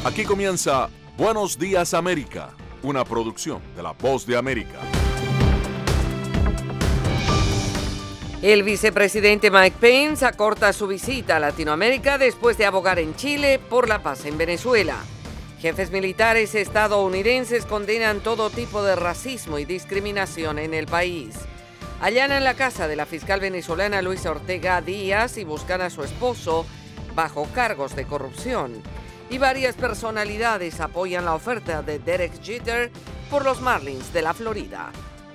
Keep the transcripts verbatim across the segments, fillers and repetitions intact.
Aquí comienza Buenos Días América, una producción de La Voz de América. El vicepresidente Mike Pence acorta su visita a Latinoamérica después de abogar en Chile por la paz en Venezuela. Jefes militares estadounidenses condenan todo tipo de racismo y discriminación en el país. Allanan la casa de la fiscal venezolana Luisa Ortega Díaz y buscan a su esposo bajo cargos de corrupción. Y varias personalidades apoyan la oferta de Derek Jeter por los Marlins de la Florida.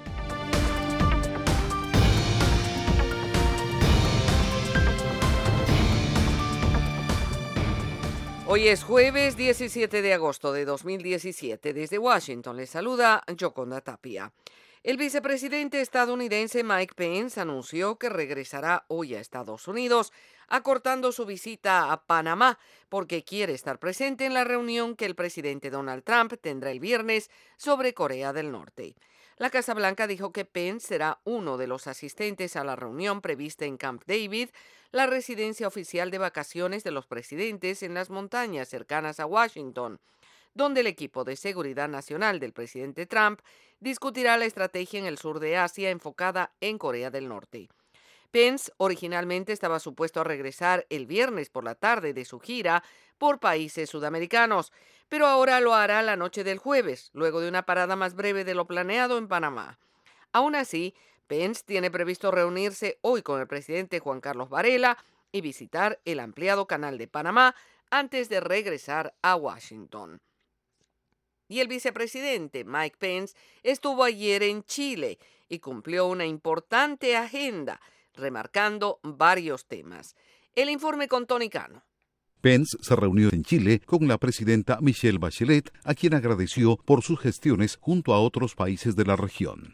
Hoy es jueves diecisiete de agosto de dos mil diecisiete. Desde Washington les saluda Yoconda Tapia. El vicepresidente estadounidense Mike Pence anunció que regresará hoy a Estados Unidos, acortando su visita a Panamá porque quiere estar presente en la reunión que el presidente Donald Trump tendrá el viernes sobre Corea del Norte. La Casa Blanca dijo que Pence será uno de los asistentes a la reunión prevista en Camp David, la residencia oficial de vacaciones de los presidentes en las montañas cercanas a Washington, donde el equipo de seguridad nacional del presidente Trump discutirá la estrategia en el sur de Asia enfocada en Corea del Norte. Pence originalmente estaba supuesto a regresar el viernes por la tarde de su gira por países sudamericanos, pero ahora lo hará la noche del jueves, luego de una parada más breve de lo planeado en Panamá. Aún así, Pence tiene previsto reunirse hoy con el presidente Juan Carlos Varela y visitar el ampliado Canal de Panamá antes de regresar a Washington. Y el vicepresidente Mike Pence estuvo ayer en Chile y cumplió una importante agenda, remarcando varios temas. El informe con Tony Cano. Pence se reunió en Chile con la presidenta Michelle Bachelet, a quien agradeció por sus gestiones junto a otros países de la región.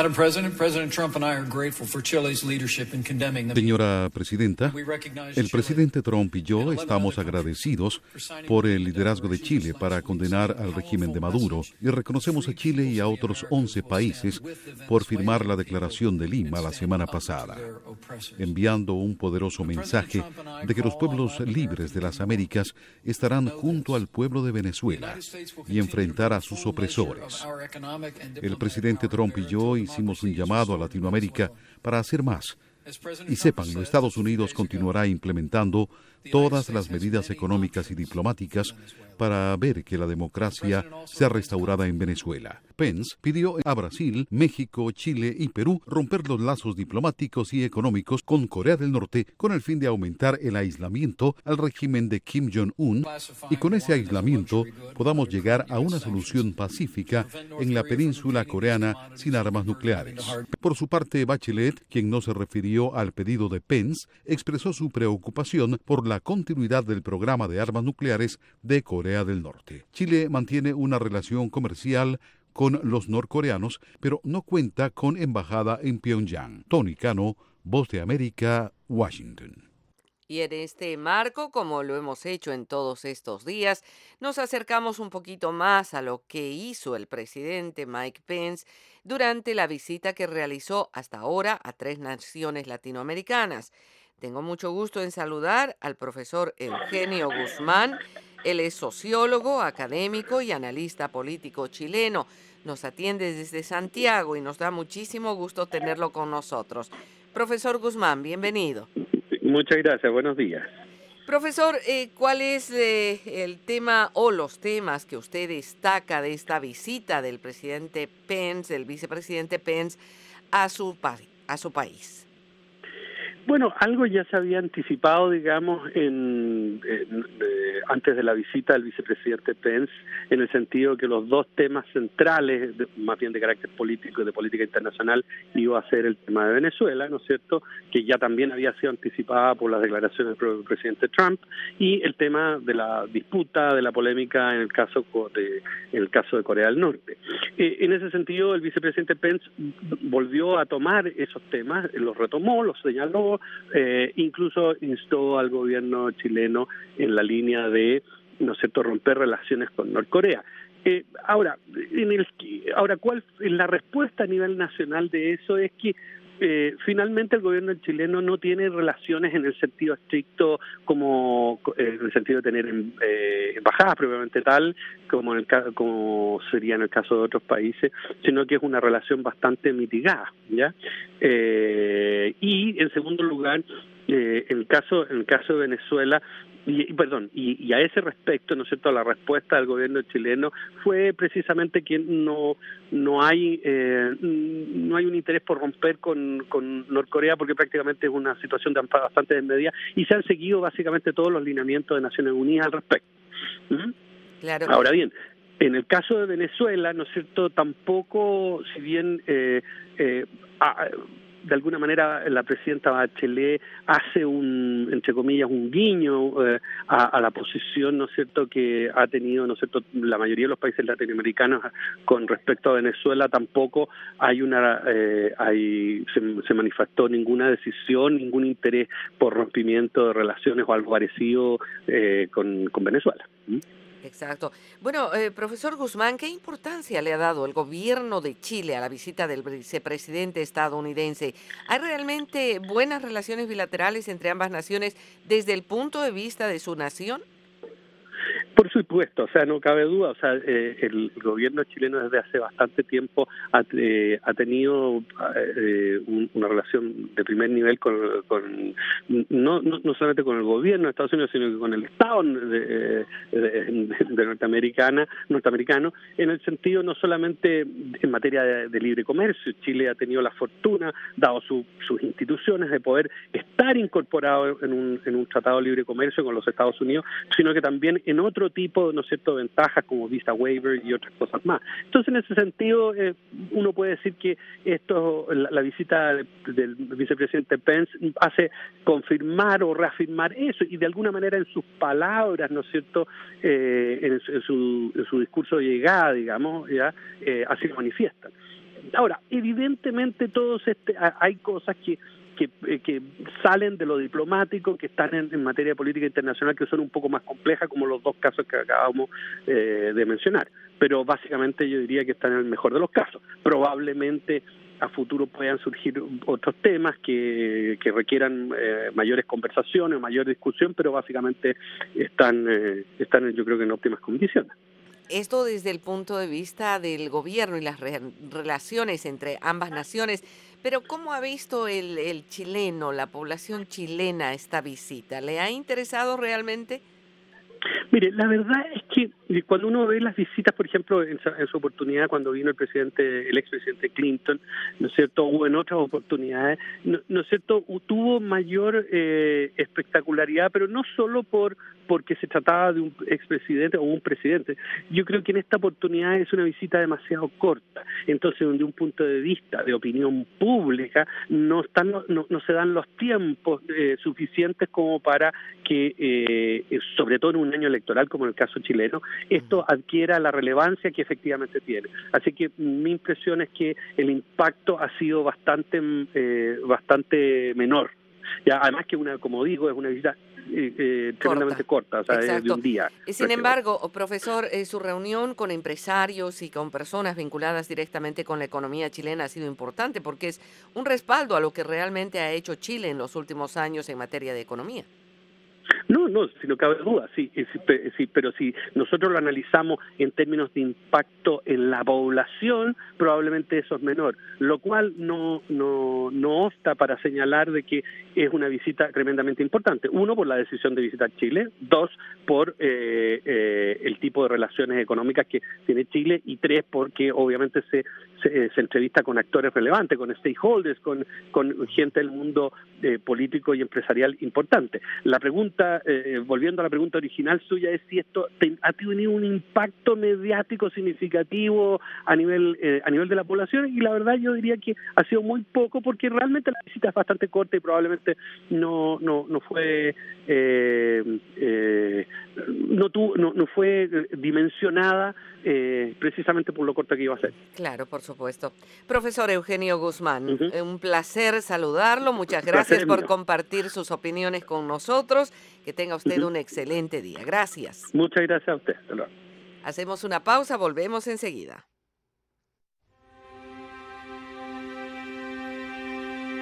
Señora presidenta, el presidente Trump y yo estamos agradecidos por el liderazgo de Chile para condenar al régimen de Maduro y reconocemos a Chile y a otros once países por firmar la Declaración de Lima la semana pasada, enviando un poderoso mensaje de que los pueblos libres de las Américas estarán junto al pueblo de Venezuela y enfrentar a sus opresores. El presidente Trump y yo hicimos un llamado a Latinoamérica para hacer más. Y sépanlo, Estados Unidos continuará implementando todas las medidas económicas y diplomáticas para ver que la democracia sea restaurada en Venezuela. Pence pidió a Brasil, México, Chile y Perú romper los lazos diplomáticos y económicos con Corea del Norte con el fin de aumentar el aislamiento al régimen de Kim Jong-un y con ese aislamiento podamos llegar a una solución pacífica en la península coreana sin armas nucleares. Por su parte, Bachelet, quien no se refirió al pedido de Pence, expresó su preocupación por la continuidad del programa de armas nucleares de Corea del Norte. Chile mantiene una relación comercial con los norcoreanos, pero no cuenta con embajada en Pyongyang. Tony Cano, Voz de América, Washington. Y en este marco, como lo hemos hecho en todos estos días, nos acercamos un poquito más a lo que hizo el presidente Mike Pence durante la visita que realizó hasta ahora a tres naciones latinoamericanas. Tengo mucho gusto en saludar al profesor Eugenio Guzmán. Él es sociólogo, académico y analista político chileno. Nos atiende desde Santiago y nos da muchísimo gusto tenerlo con nosotros. Profesor Guzmán, bienvenido. Muchas gracias, buenos días. Profesor, eh, ¿cuál es eh, el tema o los temas que usted destaca de esta visita del presidente Pence, del vicepresidente Pence, a su, pa- a su país? Bueno, algo ya se había anticipado, digamos, en, en, eh, antes de la visita del vicepresidente Pence, en el sentido que los dos temas centrales, de, más bien de carácter político y de política internacional, iba a ser el tema de Venezuela, ¿no es cierto?, que ya también había sido anticipada por las declaraciones del presidente Trump, y el tema de la disputa, de la polémica en el caso de, en el caso de Corea del Norte. Eh, en ese sentido, el vicepresidente Pence volvió a tomar esos temas, los retomó, los señaló, Eh, incluso instó al gobierno chileno en la línea de, ¿no es cierto?, romper relaciones con Norcorea. Eh, ahora, en el, ahora, ¿cuál es la respuesta a nivel nacional de eso? Es que eh, finalmente el gobierno chileno no tiene relaciones en el sentido estricto como eh, en el sentido de tener eh, embajadas propiamente tal, como, en el, como sería en el caso de otros países, sino que es una relación bastante mitigada, ¿ya? Eh, y en segundo lugar, eh, en el caso en el caso de Venezuela, Y, y perdón, y, y a ese respecto, ¿no es cierto?, la respuesta del gobierno chileno fue precisamente que no no hay eh, no hay un interés por romper con, con Norcorea, porque prácticamente es una situación de bastante desmedida y se han seguido básicamente todos los lineamientos de Naciones Unidas al respecto. ¿Mm? Claro. Ahora bien, en el caso de Venezuela, ¿no es cierto?, tampoco, si bien eh, eh, a, de alguna manera la presidenta Bachelet hace un, entre comillas, un guiño eh, a, a la posición, ¿no es cierto?, que ha tenido, ¿no es cierto?, la mayoría de los países latinoamericanos con respecto a Venezuela. Tampoco hay una, eh, hay se, se manifestó ninguna decisión, ningún interés por rompimiento de relaciones o algo parecido eh, con, con Venezuela. ¿Mm? Exacto. Bueno, eh, profesor Guzmán, ¿qué importancia le ha dado el gobierno de Chile a la visita del vicepresidente estadounidense? ¿Hay realmente buenas relaciones bilaterales entre ambas naciones desde el punto de vista de su nación? Por supuesto, o sea, no cabe duda, o sea, eh, el gobierno chileno desde hace bastante tiempo ha, eh, ha tenido eh, un, una relación de primer nivel con, con no, no no solamente con el gobierno de Estados Unidos, sino que con el Estado de, de, de norteamericana, norteamericano, en el sentido no solamente en materia de, de libre comercio. Chile ha tenido la fortuna, dado su, sus instituciones, de poder estar incorporado en un, en un tratado de libre comercio con los Estados Unidos, sino que también en otro tipo, ¿no es cierto?, de ventajas como visa waiver y otras cosas más. Entonces, en ese sentido, eh, uno puede decir que esto, la, la visita del, del vicepresidente Pence hace confirmar o reafirmar eso, y de alguna manera en sus palabras, ¿no es cierto?, eh, en, en, su, en su discurso de llegada, digamos, ya eh, así lo manifiestan. Ahora, evidentemente todos este, hay cosas que Que, que salen de lo diplomático, que están en, en materia de política internacional, que son un poco más complejas, como los dos casos que acabamos eh, de mencionar. Pero básicamente yo diría que están en el mejor de los casos. Probablemente a futuro puedan surgir otros temas que, que requieran eh, mayores conversaciones, mayor discusión, pero básicamente están, eh, están yo creo que en óptimas condiciones. Esto desde el punto de vista del gobierno y las re relaciones entre ambas naciones. Pero ¿cómo ha visto el, el chileno, la población chilena, esta visita? ¿Le ha interesado realmente? Mire, la verdad es que cuando uno ve las visitas, por ejemplo, en su, en su oportunidad cuando vino el presidente, el expresidente Clinton, ¿no es cierto?, o en otras oportunidades, ¿no, no es cierto?, tuvo mayor eh, espectacularidad, pero no solo por porque se trataba de un expresidente o un presidente. Yo creo que en esta oportunidad es una visita demasiado corta. Entonces, desde un punto de vista de opinión pública, no están no, no se dan los tiempos eh, suficientes como para que, eh, sobre todo en un año electoral como en el caso chileno, esto adquiera la relevancia que efectivamente tiene. Así que mi impresión es que el impacto ha sido bastante eh, bastante menor. Ya, además que una, como digo, es una visita eh, eh, tremendamente corta, o sea, de, de un día. Sin embargo, profesor, eh, su reunión con empresarios y con personas vinculadas directamente con la economía chilena ha sido importante porque es un respaldo a lo que realmente ha hecho Chile en los últimos años en materia de economía. No, no, si no cabe duda, sí, sí, pero si nosotros lo analizamos en términos de impacto en la población, probablemente eso es menor, lo cual no no no obsta para señalar de que es una visita tremendamente importante. Uno, por la decisión de visitar Chile; dos, por eh, eh, el tipo de relaciones económicas que tiene Chile; y tres, porque obviamente se se, se entrevista con actores relevantes, con stakeholders, con, con gente del mundo eh, político y empresarial importante. La pregunta, eh, volviendo a la pregunta original suya, es si esto te, ha tenido un impacto mediático significativo a nivel eh, a nivel de la población, y la verdad yo diría que ha sido muy poco, porque realmente la visita es bastante corta y probablemente no no no fue eh, eh, no, tuvo, no no fue dimensionada eh, precisamente por lo corta que iba a ser. Claro, por supuesto. Profesor Eugenio Guzmán, Uh-huh. un placer saludarlo. Muchas gracias por compartir sus opiniones con nosotros. Que tenga usted Uh-huh. un excelente día. Gracias. Muchas gracias a usted. Hasta luego. Hacemos una pausa, volvemos enseguida.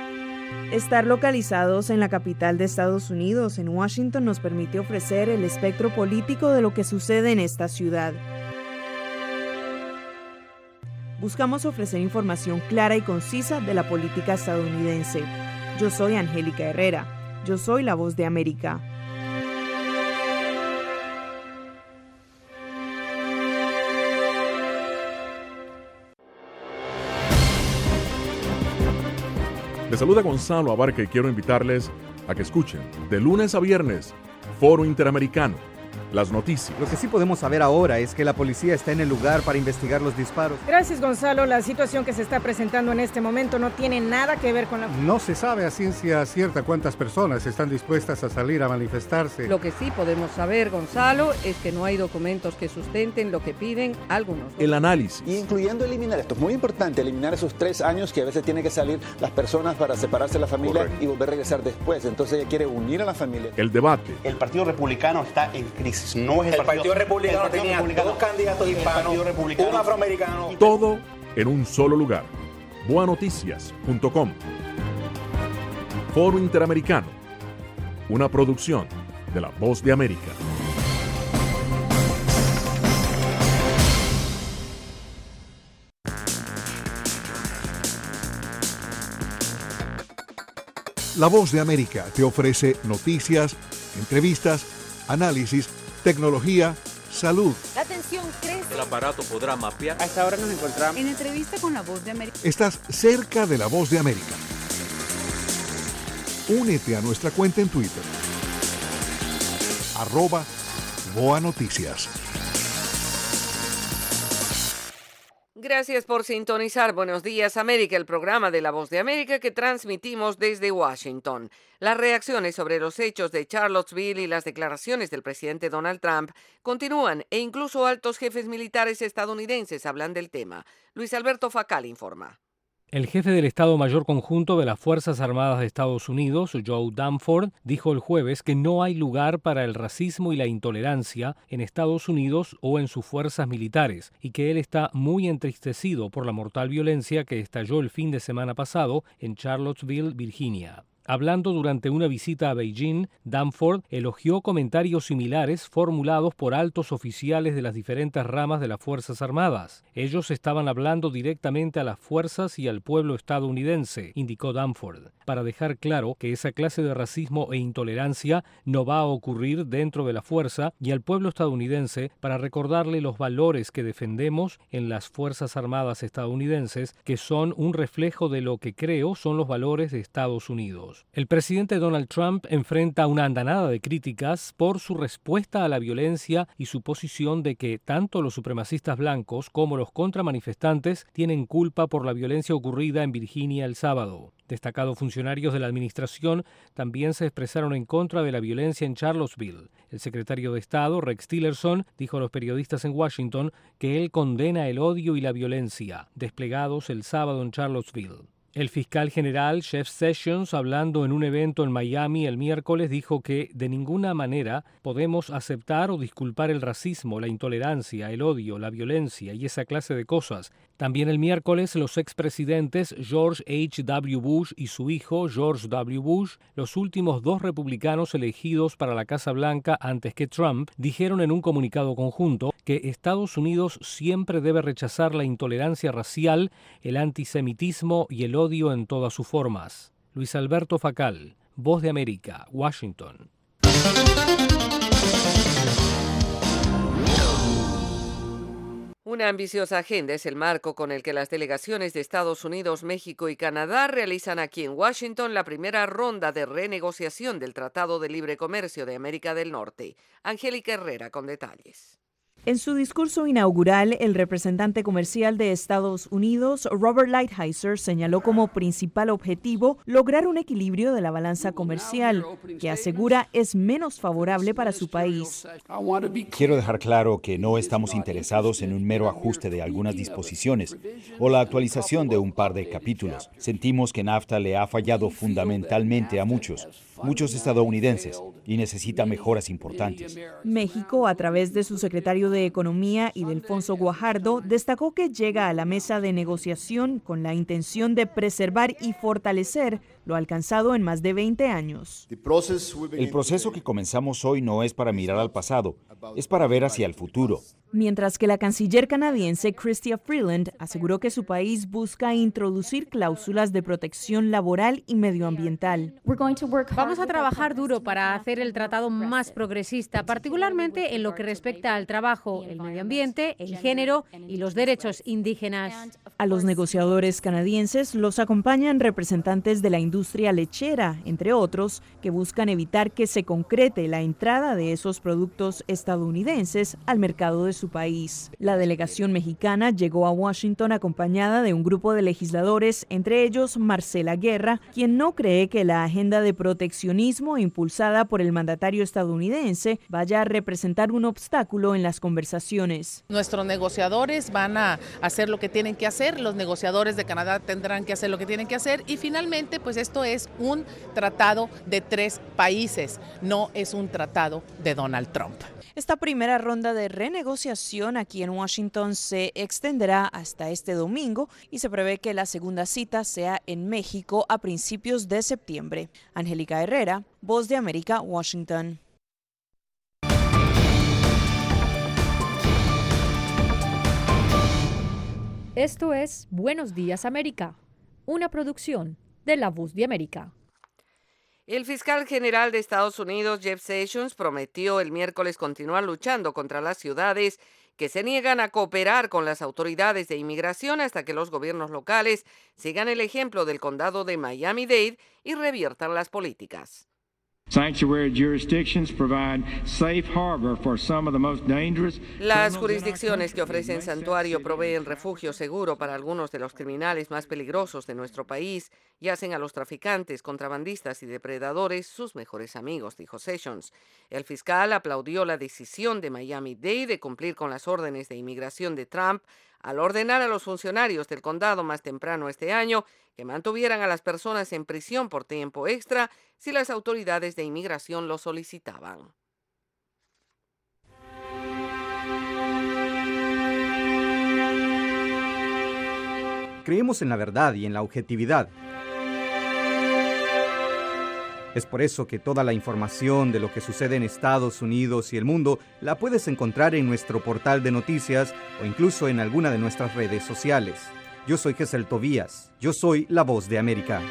Estar localizados en la capital de Estados Unidos, en Washington, nos permite ofrecer el espectro político de lo que sucede en esta ciudad. Buscamos ofrecer información clara y concisa de la política estadounidense. Yo soy Angélica Herrera. Yo soy la Voz de América. Les saluda Gonzalo Abarca y quiero invitarles a que escuchen de lunes a viernes Foro Interamericano, las noticias. Lo que sí podemos saber ahora es que la policía está en el lugar para investigar los disparos. Gracias, Gonzalo. La situación que se está presentando en este momento no tiene nada que ver con la... No se sabe a ciencia cierta cuántas personas están dispuestas a salir a manifestarse. Lo que sí podemos saber, Gonzalo, es que no hay documentos que sustenten lo que piden algunos. El análisis. Incluyendo eliminar, esto es muy importante, eliminar esos tres años que a veces tienen que salir las personas para separarse de la familia. Correcto. Y volver a regresar después. Entonces ella quiere unir a la familia. El debate. El Partido Republicano está en crisis. No es el, el Partido, partido Republicano el partido tenía republicano, dos candidatos hispanos, un afroamericano. Todo en un solo lugar. boa noticias punto com. Foro Interamericano. Una producción de La Voz de América. La Voz de América te ofrece noticias, entrevistas, análisis, tecnología, salud. La atención crece. El aparato podrá mapear. A esta hora nos encontramos en entrevista con La Voz de América. Estás cerca de La Voz de América. Únete a nuestra cuenta en Twitter. Arroba Boa Noticias. Gracias por sintonizar Buenos Días América, el programa de La Voz de América que transmitimos desde Washington. Las reacciones sobre los hechos de Charlottesville y las declaraciones del presidente Donald Trump continúan e incluso altos jefes militares estadounidenses hablan del tema. Luis Alberto Facal informa. El jefe del Estado Mayor Conjunto de las Fuerzas Armadas de Estados Unidos, Joe Dunford, dijo el jueves que no hay lugar para el racismo y la intolerancia en Estados Unidos o en sus fuerzas militares y que él está muy entristecido por la mortal violencia que estalló el fin de semana pasado en Charlottesville, Virginia. Hablando durante una visita a Beijing, Dunford elogió comentarios similares formulados por altos oficiales de las diferentes ramas de las Fuerzas Armadas. Ellos estaban hablando directamente a las fuerzas y al pueblo estadounidense, indicó Dunford, para dejar claro que esa clase de racismo e intolerancia no va a ocurrir dentro de la fuerza y al pueblo estadounidense para recordarle los valores que defendemos en las Fuerzas Armadas estadounidenses, que son un reflejo de lo que creo son los valores de Estados Unidos. El presidente Donald Trump enfrenta una andanada de críticas por su respuesta a la violencia y su posición de que tanto los supremacistas blancos como los contramanifestantes tienen culpa por la violencia ocurrida en Virginia el sábado. Destacados funcionarios de la administración también se expresaron en contra de la violencia en Charlottesville. El secretario de Estado, Rex Tillerson, dijo a los periodistas en Washington que él condena el odio y la violencia desplegados el sábado en Charlottesville. El fiscal general Jeff Sessions, hablando en un evento en Miami el miércoles, dijo que de ninguna manera podemos aceptar o disculpar el racismo, la intolerancia, el odio, la violencia y esa clase de cosas. También el miércoles los expresidentes George H W Bush y su hijo George W Bush, los últimos dos republicanos elegidos para la Casa Blanca antes que Trump, dijeron en un comunicado conjunto que Estados Unidos siempre debe rechazar la intolerancia racial, el antisemitismo y el odio en todas sus formas. Luis Alberto Facal, Voz de América, Washington. Una ambiciosa agenda es el marco con el que las delegaciones de Estados Unidos, México y Canadá realizan aquí en Washington la primera ronda de renegociación del Tratado de Libre Comercio de América del Norte. Angélica Herrera con detalles. En su discurso inaugural, el representante comercial de Estados Unidos, Robert Lighthizer, señaló como principal objetivo lograr un equilibrio de la balanza comercial, que asegura es menos favorable para su país. Quiero dejar claro que no estamos interesados en un mero ajuste de algunas disposiciones o la actualización de un par de capítulos. Sentimos que NAFTA le ha fallado fundamentalmente a muchos, muchos estadounidenses, y necesita mejoras importantes. México, a través de su secretario de Economía, Ildefonso Guajardo, destacó que llega a la mesa de negociación con la intención de preservar y fortalecer lo alcanzado en más de veinte años. El proceso que comenzamos hoy no es para mirar al pasado, es para ver hacia el futuro. Mientras que la canciller canadiense Chrystia Freeland aseguró que su país busca introducir cláusulas de protección laboral y medioambiental. Vamos a trabajar duro para hacer el tratado más progresista, particularmente en lo que respecta al trabajo, el medio ambiente, el género y los derechos indígenas. A los negociadores canadienses los acompañan representantes de la industria lechera, entre otros, que buscan evitar que se concrete la entrada de esos productos estadounidenses al mercado de su país. La delegación mexicana llegó a Washington acompañada de un grupo de legisladores, entre ellos Marcela Guerra, quien no cree que la agenda de proteccionismo impulsada por el mandatario estadounidense vaya a representar un obstáculo en las conversaciones. Nuestros negociadores van a hacer lo que tienen que hacer, los negociadores de Canadá tendrán que hacer lo que tienen que hacer y finalmente pues esto es un tratado de tres países, no es un tratado de Donald Trump. Esta primera ronda de renegociación aquí en Washington se extenderá hasta este domingo y se prevé que la segunda cita sea en México a principios de septiembre. Angélica Herrera, Voz de América, Washington. Esto es Buenos Días América, una producción de La Voz de América. El fiscal general de Estados Unidos, Jeff Sessions, prometió el miércoles continuar luchando contra las ciudades que se niegan a cooperar con las autoridades de inmigración hasta que los gobiernos locales sigan el ejemplo del condado de Miami-Dade y reviertan las políticas. Sanctuary jurisdictions provide safe harbor for some of the most dangerous. Las jurisdicciones que ofrecen santuario proveen refugio seguro para algunos de los criminales más peligrosos de nuestro país y hacen a los traficantes, contrabandistas y depredadores sus mejores amigos, dijo Sessions. El fiscal aplaudió la decisión de Miami-Dade de cumplir con las órdenes de inmigración de Trump al ordenar a los funcionarios del condado más temprano este año que mantuvieran a las personas en prisión por tiempo extra si las autoridades de inmigración lo solicitaban. Creemos en la verdad y en la objetividad. Es por eso que toda la información de lo que sucede en Estados Unidos y el mundo la puedes encontrar en nuestro portal de noticias o incluso en alguna de nuestras redes sociales. Yo soy Gesel Tobías. Yo soy La Voz de América.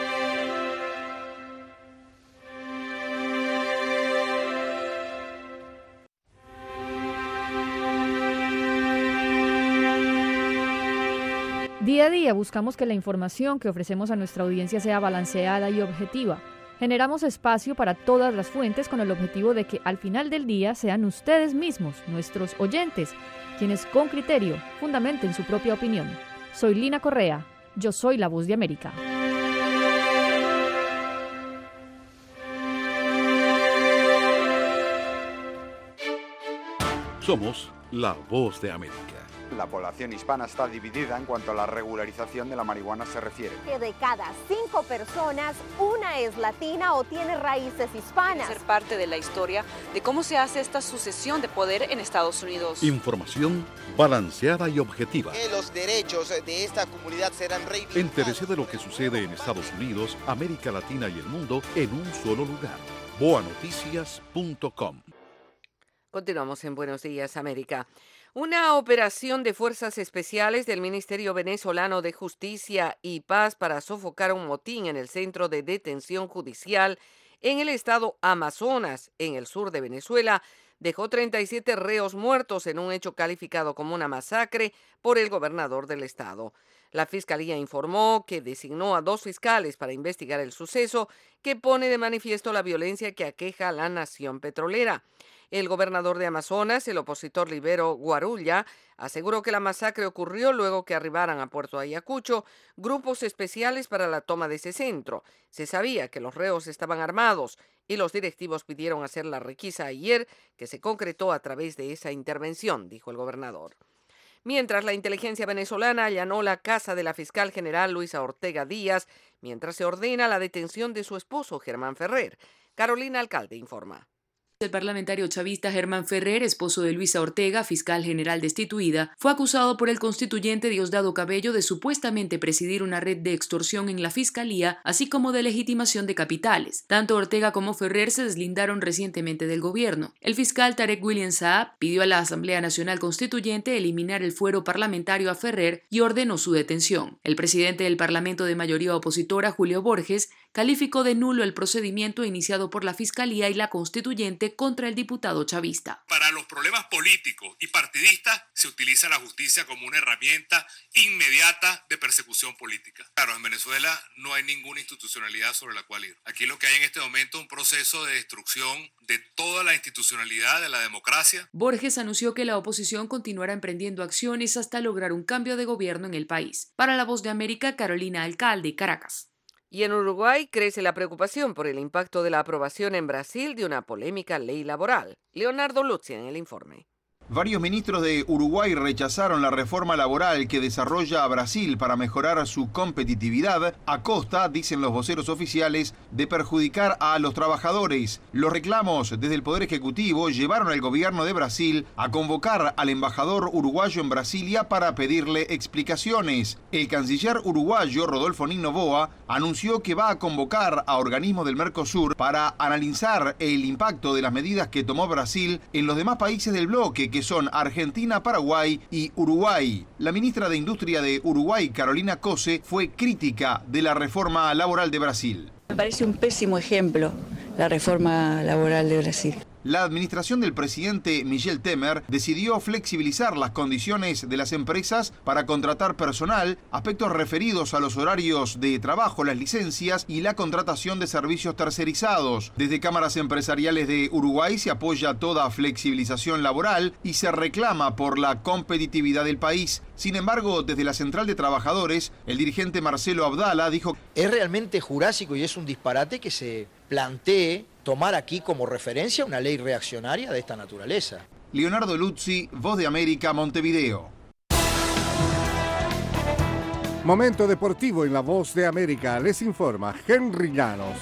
Día a día buscamos que la información que ofrecemos a nuestra audiencia sea balanceada y objetiva. Generamos espacio para todas las fuentes con el objetivo de que al final del día sean ustedes mismos, nuestros oyentes, quienes con criterio fundamenten su propia opinión. Soy Lina Correa, yo soy La Voz de América. Somos La Voz de América. La población hispana está dividida en cuanto a la regularización de la marihuana se refiere. Que de cada cinco personas, una es latina o tiene raíces hispanas. Ser parte de la historia de cómo se hace esta sucesión de poder en Estados Unidos. Información balanceada y objetiva. Que los derechos de esta comunidad serán reivindicados. Entérese de lo que sucede en Estados Unidos, América Latina y el mundo en un solo lugar. boa noticias punto com. Continuamos en Buenos Días, América. Una operación de fuerzas especiales del Ministerio Venezolano de Justicia y Paz para sofocar un motín en el centro de detención judicial en el estado Amazonas, en el sur de Venezuela, dejó treinta y siete reos muertos en un hecho calificado como una masacre por el gobernador del estado. La Fiscalía informó que designó a dos fiscales para investigar el suceso, que pone de manifiesto la violencia que aqueja a la nación petrolera. El gobernador de Amazonas, el opositor Libero Guarulla, aseguró que la masacre ocurrió luego que arribaran a Puerto Ayacucho grupos especiales para la toma de ese centro. Se sabía que los reos estaban armados y los directivos pidieron hacer la requisa ayer, que se concretó a través de esa intervención, dijo el gobernador. Mientras, la inteligencia venezolana allanó la casa de la fiscal general Luisa Ortega Díaz, mientras se ordena la detención de su esposo Germán Ferrer. Carolina Alcalde informa. El parlamentario chavista Germán Ferrer, esposo de Luisa Ortega, fiscal general destituida, fue acusado por el constituyente Diosdado Cabello de supuestamente presidir una red de extorsión en la fiscalía, así como de legitimación de capitales. Tanto Ortega como Ferrer se deslindaron recientemente del gobierno. El fiscal Tarek William Saab pidió a la Asamblea Nacional Constituyente eliminar el fuero parlamentario a Ferrer y ordenó su detención. El presidente del Parlamento de mayoría opositora, Julio Borges, calificó de nulo el procedimiento iniciado por la Fiscalía y la Constituyente contra el diputado chavista. Para los problemas políticos y partidistas se utiliza la justicia como una herramienta inmediata de persecución política. Claro, en Venezuela no hay ninguna institucionalidad sobre la cual ir. Aquí lo que hay en este momento es un proceso de destrucción de toda la institucionalidad de la democracia. Borges anunció que la oposición continuará emprendiendo acciones hasta lograr un cambio de gobierno en el país. Para La Voz de América, Carolina Alcalde, Caracas. Y en Uruguay crece la preocupación por el impacto de la aprobación en Brasil de una polémica ley laboral. Leonardo Luzzi en el informe. Varios ministros de Uruguay rechazaron la reforma laboral que desarrolla Brasil para mejorar su competitividad a costa, dicen los voceros oficiales, de perjudicar a los trabajadores. Los reclamos desde el Poder Ejecutivo llevaron al gobierno de Brasil a convocar al embajador uruguayo en Brasilia para pedirle explicaciones. El canciller uruguayo, Rodolfo Noboa, anunció que va a convocar a organismos del Mercosur para analizar el impacto de las medidas que tomó Brasil en los demás países del bloque, que son Argentina, Paraguay y Uruguay. La ministra de Industria de Uruguay, Carolina Cose, fue crítica de la reforma laboral de Brasil. Me parece un pésimo ejemplo la reforma laboral de Brasil. La administración del presidente Michel Temer decidió flexibilizar las condiciones de las empresas para contratar personal, aspectos referidos a los horarios de trabajo, las licencias y la contratación de servicios tercerizados. Desde cámaras empresariales de Uruguay se apoya toda flexibilización laboral y se reclama por la competitividad del país. Sin embargo, desde la Central de Trabajadores, el dirigente Marcelo Abdala dijo: es realmente jurásico y es un disparate que se plantee tomar aquí como referencia una ley reaccionaria de esta naturaleza. Leonardo Luzzi, Voz de América, Montevideo. Momento deportivo en La Voz de América. Les informa Henry Llanos.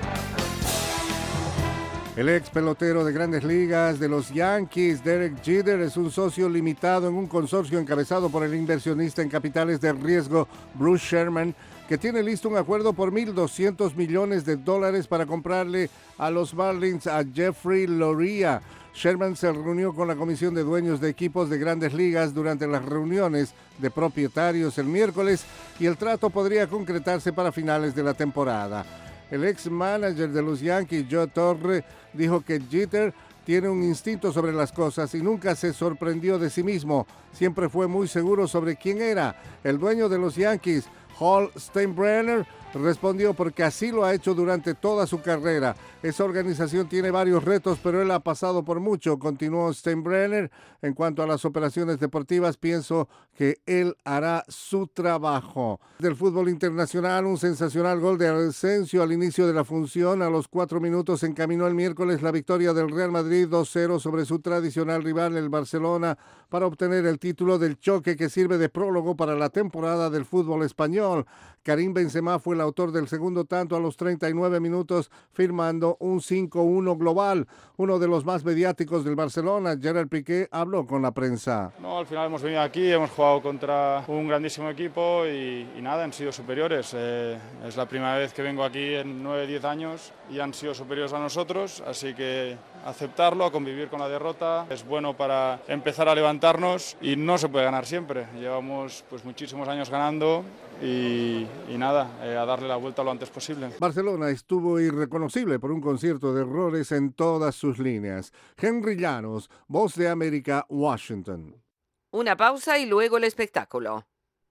El ex pelotero de Grandes Ligas de los Yankees, Derek Jeter, es un socio limitado en un consorcio encabezado por el inversionista en capitales de riesgo Bruce Sherman, que tiene listo un acuerdo por mil doscientos millones de dólares para comprarle a los Marlins a Jeffrey Loria. Sherman se reunió con la Comisión de Dueños de Equipos de Grandes Ligas durante las reuniones de propietarios el miércoles y el trato podría concretarse para finales de la temporada. El ex manager de los Yankees, Joe Torre, dijo que Jeter tiene un instinto sobre las cosas y nunca se sorprendió de sí mismo. Siempre fue muy seguro sobre quién era. El dueño de los Yankees, Hal Steinbrenner, respondió porque así lo ha hecho durante toda su carrera. Esa organización tiene varios retos, pero él ha pasado por mucho, continuó Steinbrenner. En cuanto a las operaciones deportivas, pienso que él hará su trabajo. Del fútbol internacional, un sensacional gol de Asensio al inicio de la función. A los cuatro minutos encaminó el miércoles la victoria del Real Madrid dos cero sobre su tradicional rival, el Barcelona, para obtener el título del choque que sirve de prólogo para la temporada del fútbol español. Karim Benzema fue el autor del segundo tanto a los treinta y nueve minutos, firmando un cinco uno global. Uno de los más mediáticos del Barcelona, Gerard Piqué, habló con la prensa. No, al final hemos venido aquí, hemos jugado contra un grandísimo equipo y, y nada, han sido superiores. Eh, es la primera vez que vengo aquí en nueve diez años y han sido superiores a nosotros, así que aceptarlo, a convivir con la derrota. Es bueno para empezar a levantarnos y no se puede ganar siempre. Llevamos pues muchísimos años ganando y, y nada, eh, a darle la vuelta lo antes posible. Barcelona estuvo irreconocible por un concierto de errores en todas sus líneas. Henry Llanos, Voz de América, Washington. Una pausa y luego el espectáculo.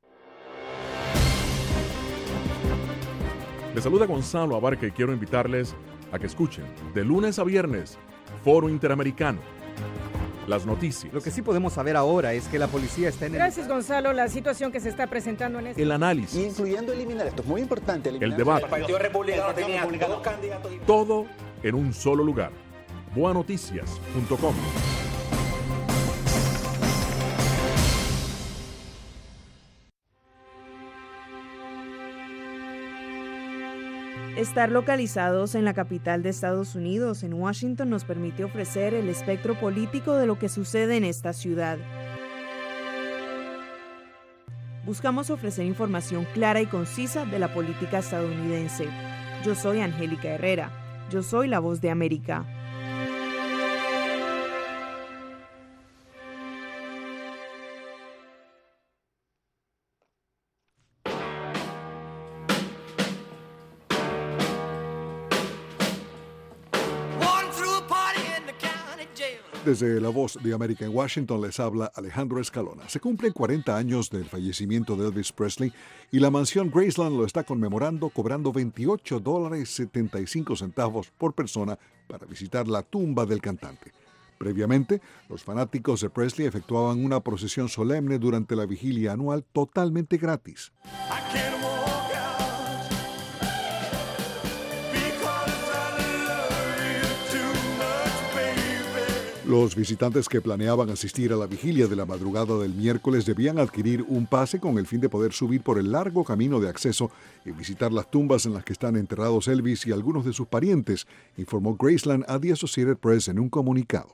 Les saluda Gonzalo Abarca y quiero invitarles a que escuchen de lunes a viernes Foro Interamericano. Las noticias. Lo que sí podemos saber ahora es que la policía está en el... Gracias, Gonzalo. La situación que se está presentando en este... El análisis. Incluyendo eliminar, esto es muy importante. El debate. El Partido Republicano tenía dos candidatos. Todo en un solo lugar. boa noticias punto com. Estar localizados en la capital de Estados Unidos, en Washington, nos permite ofrecer el espectro político de lo que sucede en esta ciudad. Buscamos ofrecer información clara y concisa de la política estadounidense. Yo soy Angélica Herrera. Yo soy la voz de América. Desde La Voz de América en Washington les habla Alejandro Escalona. Se cumplen cuarenta años del fallecimiento de Elvis Presley y la mansión Graceland lo está conmemorando cobrando veintiocho dólares setenta y cinco centavos por persona para visitar la tumba del cantante. Previamente, los fanáticos de Presley efectuaban una procesión solemne durante la vigilia anual totalmente gratis. Los visitantes que planeaban asistir a la vigilia de la madrugada del miércoles debían adquirir un pase con el fin de poder subir por el largo camino de acceso y visitar las tumbas en las que están enterrados Elvis y algunos de sus parientes, informó Graceland a The Associated Press en un comunicado.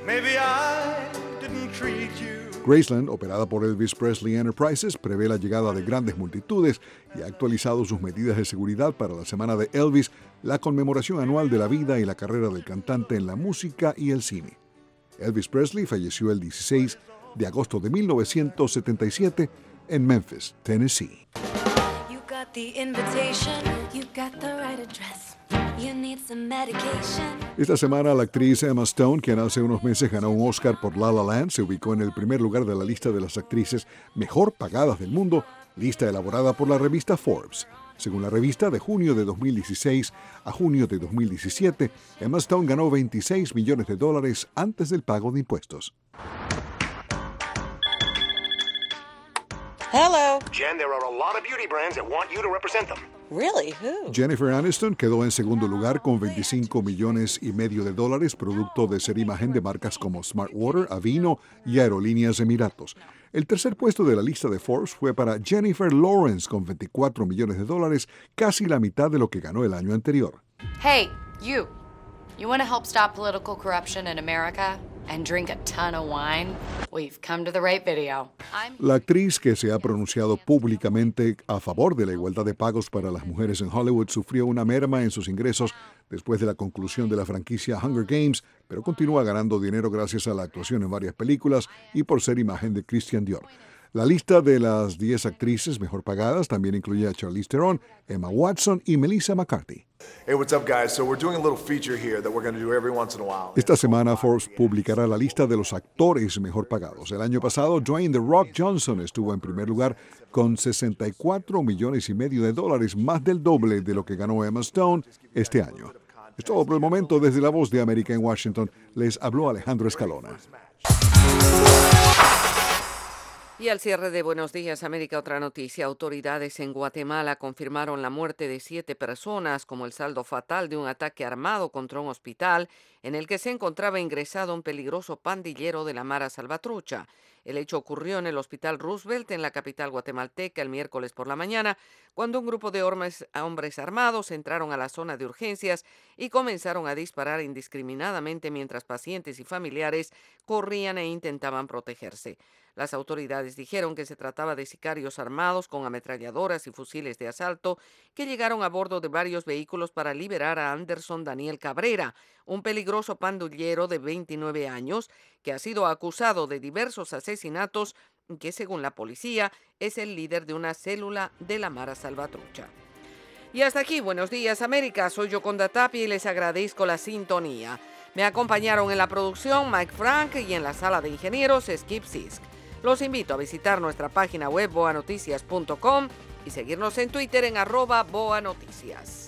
Graceland, operada por Elvis Presley Enterprises, prevé la llegada de grandes multitudes y ha actualizado sus medidas de seguridad para la Semana de Elvis, la conmemoración anual de la vida y la carrera del cantante en la música y el cine. Elvis Presley falleció el dieciséis de agosto de mil novecientos setenta y siete en Memphis, Tennessee. Esta semana la actriz Emma Stone, quien hace unos meses ganó un Oscar por La La Land, se ubicó en el primer lugar de la lista de las actrices mejor pagadas del mundo, lista elaborada por la revista Forbes. Según la revista, de junio de dos mil dieciséis a junio de dos mil diecisiete, Emma Stone ganó veintiséis millones de dólares antes del pago de impuestos. Hello. Jen, there are a lot of beauty brands that want you to represent them. Really? Who? Jennifer Aniston quedó en segundo lugar con veinticinco millones y medio de dólares, producto de ser imagen de marcas como Smartwater, Aveeno y Aerolíneas Emiratos. El tercer puesto de la lista de Forbes fue para Jennifer Lawrence con veinticuatro millones de dólares, casi la mitad de lo que ganó el año anterior. Hey, you. You want to help stop political corruption in America and drink a ton of wine? We've come to the right video. I'm... La actriz, que se ha pronunciado públicamente a favor de la igualdad de pagos para las mujeres en Hollywood, sufrió una merma en sus ingresos después de la conclusión de la franquicia Hunger Games, pero continúa ganando dinero gracias a la actuación en varias películas y por ser imagen de Christian Dior. La lista de las diez actrices mejor pagadas también incluye a Charlize Theron, Emma Watson y Melissa McCarthy. Hey, what's up, guys? So we're doing a little feature here that we're going to do every once in a while. Esta semana Forbes publicará la lista de los actores mejor pagados. El año pasado, Dwayne The Rock Johnson estuvo en primer lugar con sesenta y cuatro millones y medio de dólares, más del doble de lo que ganó Emma Stone este año. Es todo por el momento. Desde La Voz de América en Washington, les habló Alejandro Escalona. Y al cierre de Buenos Días América, otra noticia. Autoridades en Guatemala confirmaron la muerte de siete personas como el saldo fatal de un ataque armado contra un hospital en el que se encontraba ingresado un peligroso pandillero de la Mara Salvatrucha. El hecho ocurrió en el Hospital Roosevelt, en la capital guatemalteca, el miércoles por la mañana, cuando un grupo de hombres, hombres armados entraron a la zona de urgencias y comenzaron a disparar indiscriminadamente mientras pacientes y familiares corrían e intentaban protegerse. Las autoridades dijeron que se trataba de sicarios armados con ametralladoras y fusiles de asalto que llegaron a bordo de varios vehículos para liberar a Anderson Daniel Cabrera, un peligroso pandillero de veintinueve años que ha sido acusado de diversos asesinatos y que, según la policía, es el líder de una célula de la Mara Salvatrucha. Y hasta aquí, Buenos Días América. Soy Yoconda Tapia y les agradezco la sintonía. Me acompañaron en la producción Mike Frank y en la sala de ingenieros Skip Sisk. Los invito a visitar nuestra página web boa noticias punto com y seguirnos en Twitter en arroba boanoticias.